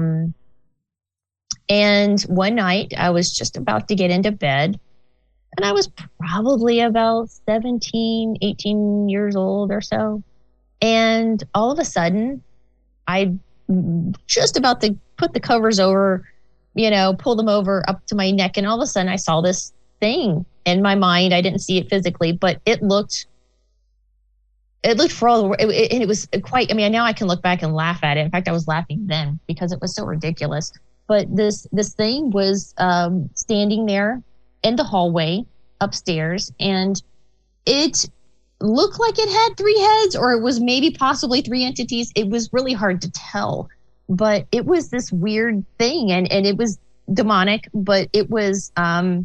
And one night I was just about to get into bed, and I was probably about 17, 18 years old or so. And all of a sudden, I just about to put the covers over, pull them over up to my neck. And all of a sudden I saw this thing in my mind. I didn't see it physically, but it looked for all the world. It was quite, now I can look back and laugh at it. In fact, I was laughing then because it was so ridiculous. But this thing was standing there in the hallway upstairs, and it looked like it had three heads, or it was maybe possibly three entities. It was really hard to tell, but it was this weird thing, and it was demonic, but it was, I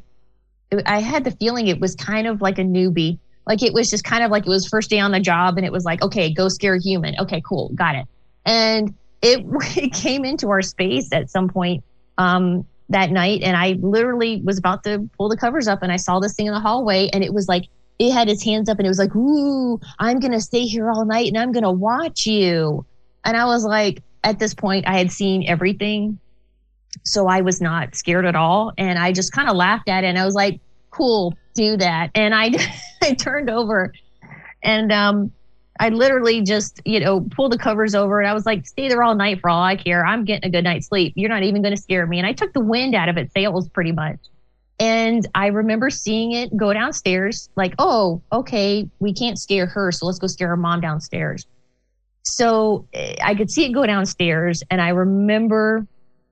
had the feeling it was kind of like a newbie. Like it was just kind of like it was first day on the job, and it was like, okay, go scare a human. Okay, cool. Got it. And it came into our space at some point that night, and I literally was about to pull the covers up, and I saw this thing in the hallway, and it was like, it had its hands up, and it was like, ooh, I'm going to stay here all night, and I'm going to watch you. And I was like, at this point, I had seen everything, so I was not scared at all. And I just kind of laughed at it, and I was like, cool, do that. And I turned over, and I literally just, pulled the covers over, and I was like, stay there all night for all I care. I'm getting a good night's sleep. You're not even going to scare me. And I took the wind out of its sails pretty much. And I remember seeing it go downstairs, like, oh, okay, we can't scare her, so let's go scare her mom downstairs. So I could see it go downstairs, and I remember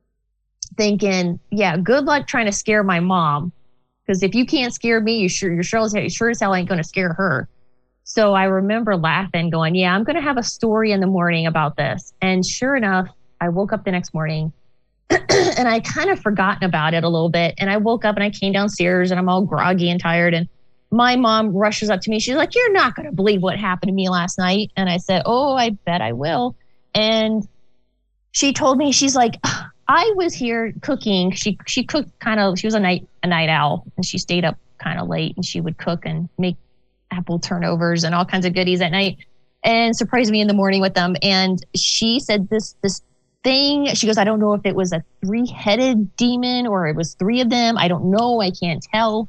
thinking, yeah, good luck trying to scare my mom, because if you can't scare me, you sure as hell ain't going to scare her. So I remember laughing, going, yeah, I'm going to have a story in the morning about this. And sure enough, I woke up the next morning, and I kind of forgotten about it a little bit. And I woke up and I came downstairs, and I'm all groggy and tired. And my mom rushes up to me. She's like, you're not going to believe what happened to me last night. And I said, oh, I bet I will. And she told me, she's like, I was here cooking. She cooked she was a night owl, and she stayed up kind of late, and she would cook and make apple turnovers and all kinds of goodies at night and surprise me in the morning with them. And she said this thing, she goes, I don't know if it was a 3-headed demon or it was 3 of them. I don't know. I can't tell.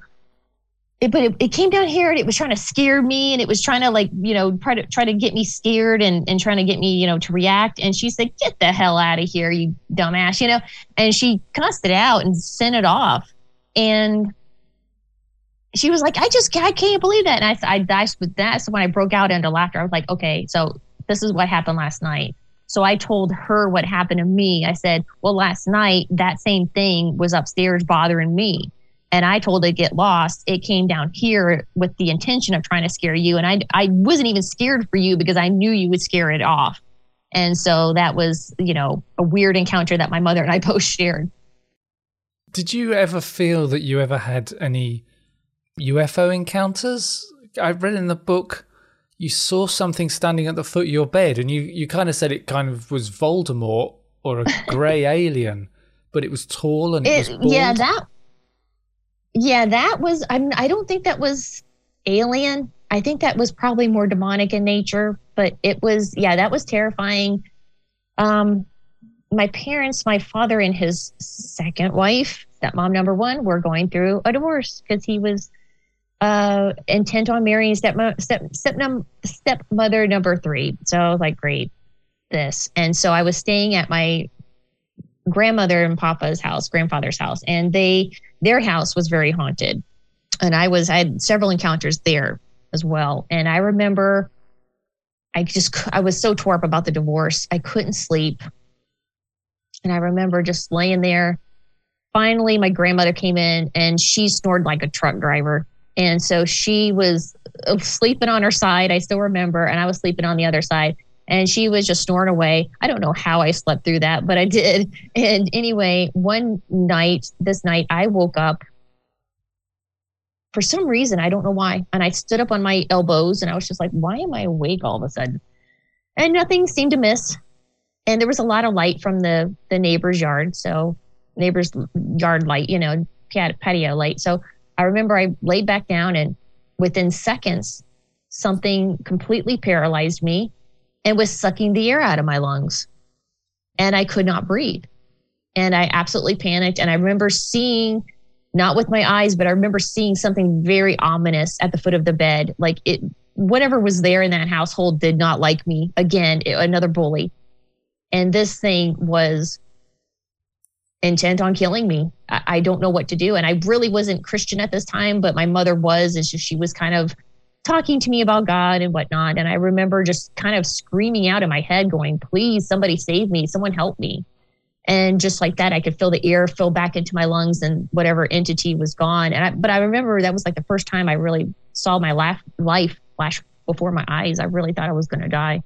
But it came down here, and it was trying to scare me, and it was trying to try to get me scared and trying to get me, to react. And she said, get the hell out of here, you dumbass, and she cussed it out and sent it off. And she was like, I can't believe that. And that's when I broke out into laughter. I was like, okay, so this is what happened last night. So I told her what happened to me. I said, well, last night, that same thing was upstairs bothering me. And I told it to get lost. It came down here with the intention of trying to scare you. And I wasn't even scared for you because I knew you would scare it off. And so that was, a weird encounter that my mother and I both shared. Did you ever feel that you ever had any UFO encounters? I read in the book you saw something standing at the foot of your bed, and you kind of said it kind of was Voldemort or a grey alien, but it was tall and it was bald. That was, I don't think that was alien. I think that was probably more demonic in nature, but it was, that was terrifying. My parents, my father and his second wife, stepmom number 1, were going through a divorce because he was intent on marrying stepmother number 3. So I was like, great, this. And so I was staying at my grandmother and grandfather's house, and their house was very haunted. And I had several encounters there as well. And I remember I was so tore up about the divorce. I couldn't sleep. And I remember just laying there. Finally, my grandmother came in, and she snored like a truck driver. And so she was sleeping on her side. I still remember. And I was sleeping on the other side. And she was just snoring away. I don't know how I slept through that, but I did. And anyway, this night, I woke up for some reason. I don't know why. And I stood up on my elbows, and I was just like, why am I awake all of a sudden? And nothing seemed to miss. And there was a lot of light from the neighbor's yard. So neighbor's yard light, patio light. So I remember I laid back down, and within seconds, something completely paralyzed me. and was sucking the air out of my lungs. And I could not breathe. And I absolutely panicked. And I remember seeing, not with my eyes, but I remember seeing something very ominous at the foot of the bed. Like whatever was there in that household did not like me. Again, another bully. And this thing was intent on killing me. I don't know what to do. And I really wasn't Christian at this time, but my mother was, and she was kind of talking to me about God and whatnot. And I remember just kind of screaming out in my head going, please, somebody save me, someone help me. And just like that, I could feel the air fill back into my lungs and whatever entity was gone. But I remember that was like the first time I really saw my life flash before my eyes. I really thought I was going to die.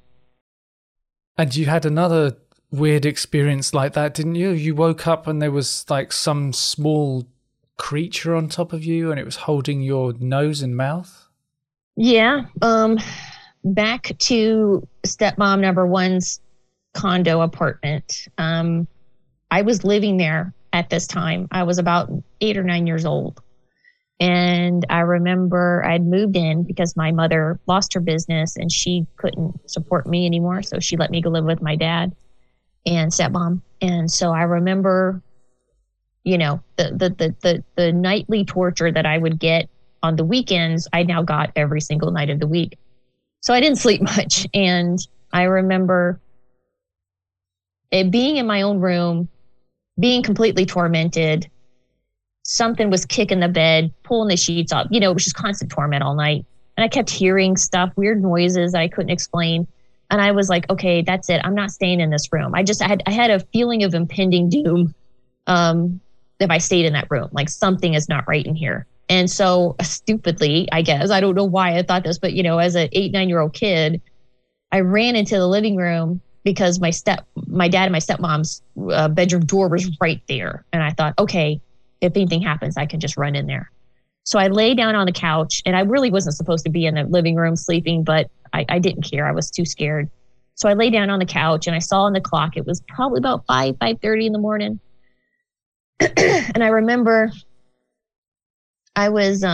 And you had another weird experience like that, didn't you? You woke up and there was like some small creature on top of you and it was holding your nose and mouth. Yeah. Back to stepmom number one's condo apartment. I was living there at this time. I was about 8 or 9 years old. And I remember I'd moved in because my mother lost her business and she couldn't support me anymore. So she let me go live with my dad and stepmom. And so I remember, you know, the nightly torture that I would get on the weekends, I now got every single night of the week. So I didn't sleep much. And I remember it being in my own room, being completely tormented. Something was kicking the bed, pulling the sheets up. You know, it was just constant torment all night. And I kept hearing stuff, weird noises that I couldn't explain. And I was like, okay, that's it. I'm not staying in this room. I had a feeling of impending doom if I stayed in that room. Like something is not right in here. And so stupidly, I guess, I don't know why I thought this, but, you know, as an 8, 9-year-old kid, I ran into the living room because my dad and my stepmom's bedroom door was right there. And I thought, okay, if anything happens, I can just run in there. So I lay down on the couch, and I really wasn't supposed to be in the living room sleeping, but I didn't care. I was too scared. So I lay down on the couch and I saw on the clock, it was probably about 5:30 in the morning. And I remember I was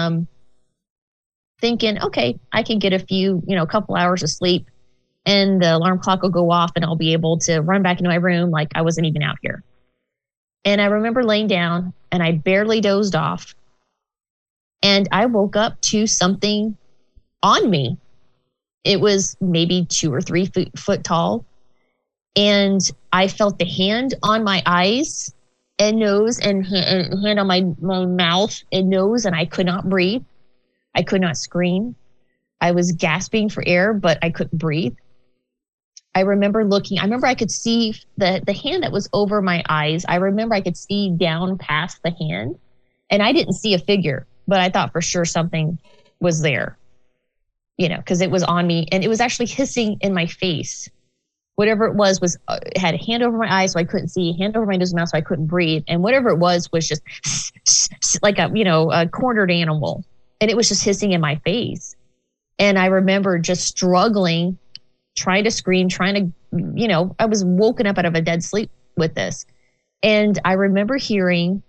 thinking, okay, I can get a couple hours of sleep and the alarm clock will go off and I'll be able to run back into my room like I wasn't even out here. And I remember laying down and I barely dozed off. And I woke up to something on me. It was maybe 2 or 3 foot tall. And I felt the hand on my eyes and nose and hand on my mouth and nose. And I could not breathe. I could not scream. I was gasping for air, but I couldn't breathe. I remember I could see the hand that was over my eyes. I remember I could see down past the hand and I didn't see a figure, but I thought for sure something was there, because it was on me and it was actually hissing in my face. Whatever it was had a hand over my eyes so I couldn't see, hand over my nose and mouth so I couldn't breathe. And whatever it was just like a cornered animal. And it was just hissing in my face. And I remember just struggling, trying to scream, I was woken up out of a dead sleep with this. And I remember hearing,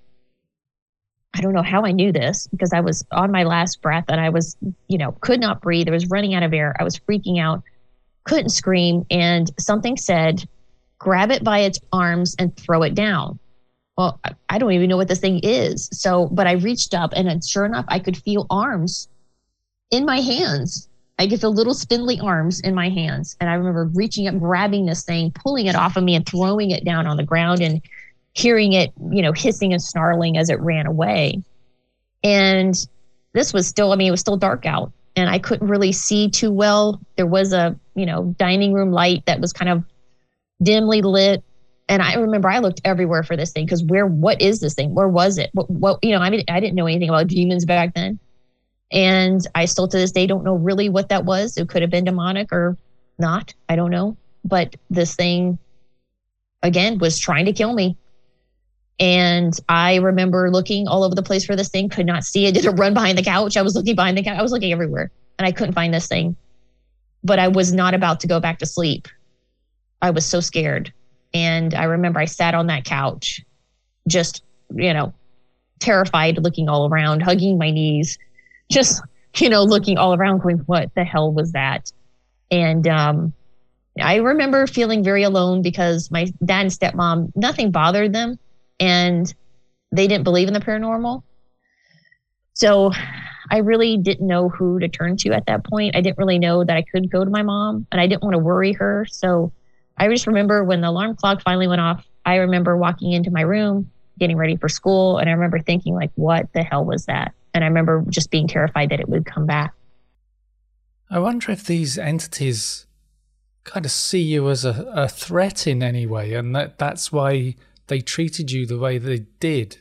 I don't know how I knew this because I was on my last breath and I was, could not breathe. I was running out of air. I was freaking out, couldn't scream. And something said, grab it by its arms and throw it down. Well, I don't even know what this thing is. But I reached up and sure enough, I could feel arms in my hands. I could feel little spindly arms in my hands. And I remember reaching up, grabbing this thing, pulling it off of me and throwing it down on the ground and hearing it, hissing and snarling as it ran away. And this was still, it was still dark out and I couldn't really see too well. There was a, dining room light that was kind of dimly lit. And I remember I looked everywhere for this thing because what is this thing? Where was it? I didn't know anything about demons back then. And I still to this day don't know really what that was. It could have been demonic or not. I don't know. But this thing, again, was trying to kill me. And I remember looking all over the place for this thing, could not see it. Did it run behind the couch? I was looking behind the couch. I was looking everywhere and I couldn't find this thing. But I was not about to go back to sleep. I was so scared. And I remember I sat on that couch, just, terrified, looking all around, hugging my knees. Just, looking all around going, what the hell was that? And I remember feeling very alone because my dad and stepmom, nothing bothered them, and they didn't believe in the paranormal. So I really didn't know who to turn to at that point. I didn't really know that I could go to my mom, and I didn't want to worry her. So I just remember when the alarm clock finally went off, I remember walking into my room, getting ready for school. And I remember thinking, like, what the hell was that? And I remember just being terrified that it would come back. I wonder if these entities kind of see you as a threat in any way, and that's why they treated you the way they did.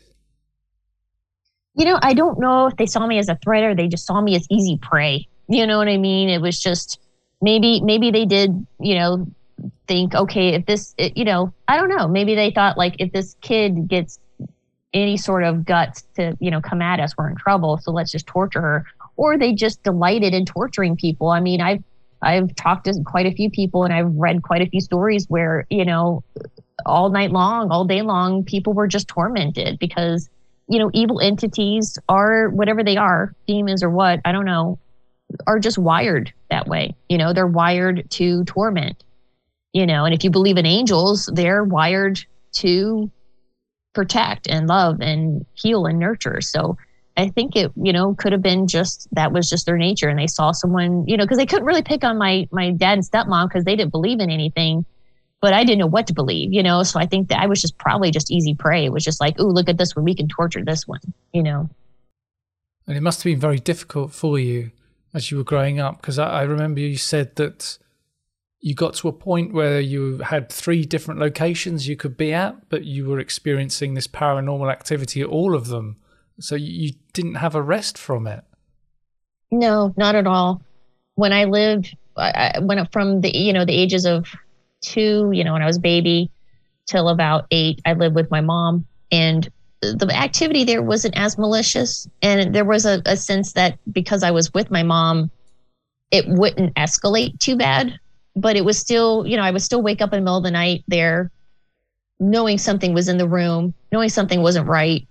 I don't know if they saw me as a threat or they just saw me as easy prey. You know what I mean? It was just maybe they did, think, okay, if this, I don't know. Maybe they thought, like, if this kid gets any sort of guts to, come at us, we're in trouble. So let's just torture her. Or they just delighted in torturing people. I mean, I've talked to quite a few people and I've read quite a few stories where, all night long, all day long, people were just tormented because, evil entities are whatever they are, demons or what, I don't know, are just wired that way. They're wired to torment, and if you believe in angels, they're wired to protect and love and heal and nurture. So I think it, could have been that was just their nature. And they saw someone, because they couldn't really pick on my dad and stepmom because they didn't believe in anything, but I didn't know what to believe, So I think that I was probably just easy prey. It was just like, ooh, look at this one. We can torture this one, And it must have been very difficult for you as you were growing up, because I remember you said that you got to a point where you had 3 different locations you could be at, but you were experiencing this paranormal activity at all of them. So you didn't have a rest from it. No, not at all. When I lived, I went up from the ages of 2, when I was a baby, till about 8, I lived with my mom, and the activity there wasn't as malicious. And there was a sense that because I was with my mom, it wouldn't escalate too bad. But it was still, I would still wake up in the middle of the night there, knowing something was in the room, knowing something wasn't right,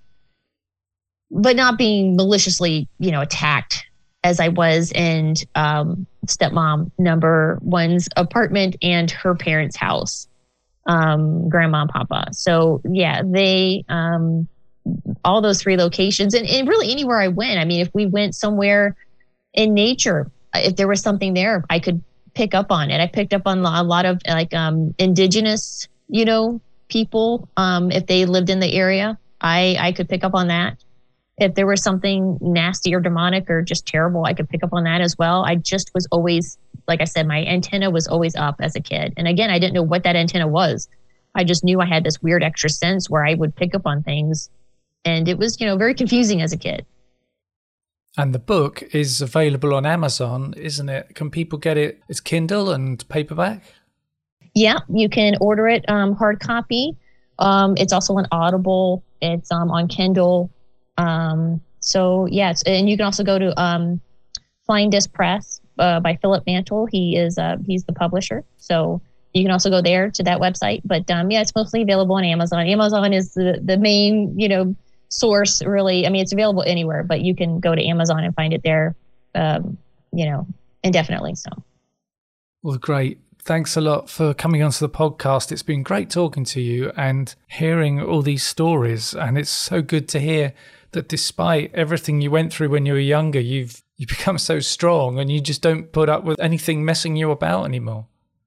but not being maliciously, attacked as I was in stepmom number 1's apartment and her parents' house, grandma and papa. So yeah, they, all those 3 locations and really anywhere I went. I mean, if we went somewhere in nature, if there was something there, I could pick up on it. I picked up on a lot of like indigenous, people. If they lived in the area, I could pick up on that. If there was something nasty or demonic or just terrible, I could pick up on that as well. I just was always, like I said, my antenna was always up as a kid. And again, I didn't know what that antenna was. I just knew I had this weird extra sense where I would pick up on things. And it was, very confusing as a kid. And the book is available on Amazon, isn't it? Can people get it? It's Kindle and paperback? Yeah, you can order it hard copy. It's also on Audible. It's on Kindle. So yes, and you can also go to Flying Disc Press by Philip Mantle. He's the publisher. So you can also go there to that website. But yeah, it's mostly available on Amazon. Amazon is the main, source, really. I mean, it's available anywhere, but you can go to Amazon and find it there, indefinitely. So. Well, great. Thanks a lot for coming onto the podcast. It's been great talking to you and hearing all these stories. And it's so good to hear that despite everything you went through when you were younger, you've become so strong and you just don't put up with anything messing you about anymore.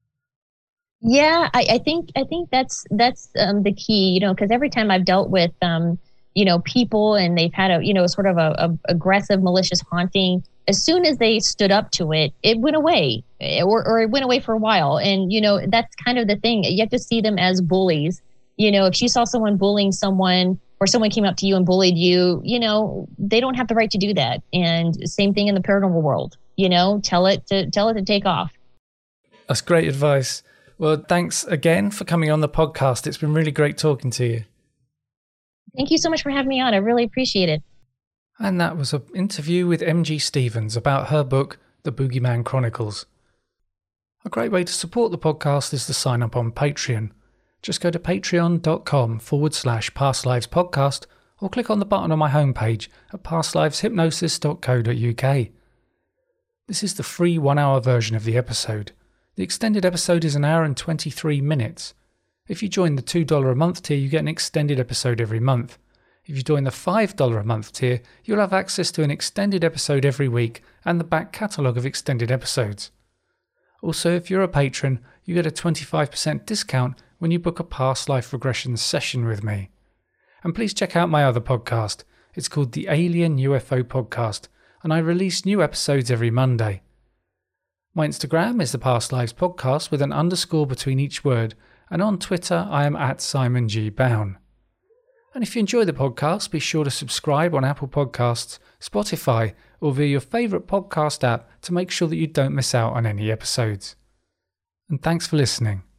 Yeah, I think that's the key, because every time I've dealt with, people and they've had a sort of a aggressive, malicious haunting, as soon as they stood up to it, it went away or it went away for a while. And, that's kind of the thing. You have to see them as bullies. If you saw someone bullying someone or someone came up to you and bullied you, they don't have the right to do that. And same thing in the paranormal world, tell it to take off. That's great advice. Well, thanks again for coming on the podcast. It's been really great talking to you. Thank you so much for having me on. I really appreciate it. And that was an interview with MG Stevens about her book, The Boogeyman Chronicles. A great way to support the podcast is to sign up on Patreon. Just go to patreon.com/Past Lives Podcast or click on the button on my homepage at pastliveshypnosis.co.uk. This is the free 1-hour version of the episode. The extended episode is 1 hour and 23 minutes. If you join the $2 a month tier, you get an extended episode every month. If you join the $5 a month tier, you'll have access to an extended episode every week and the back catalogue of extended episodes. Also, if you're a patron, you get a 25% discount when you book a past life regression session with me. And please check out my other podcast. It's called the Alien UFO Podcast, and I release new episodes every Monday. My Instagram is the Past Lives Podcast with an underscore between each word, and on Twitter I am at Simon G. Bown. And if you enjoy the podcast, be sure to subscribe on Apple Podcasts, Spotify, or via your favourite podcast app to make sure that you don't miss out on any episodes. And thanks for listening.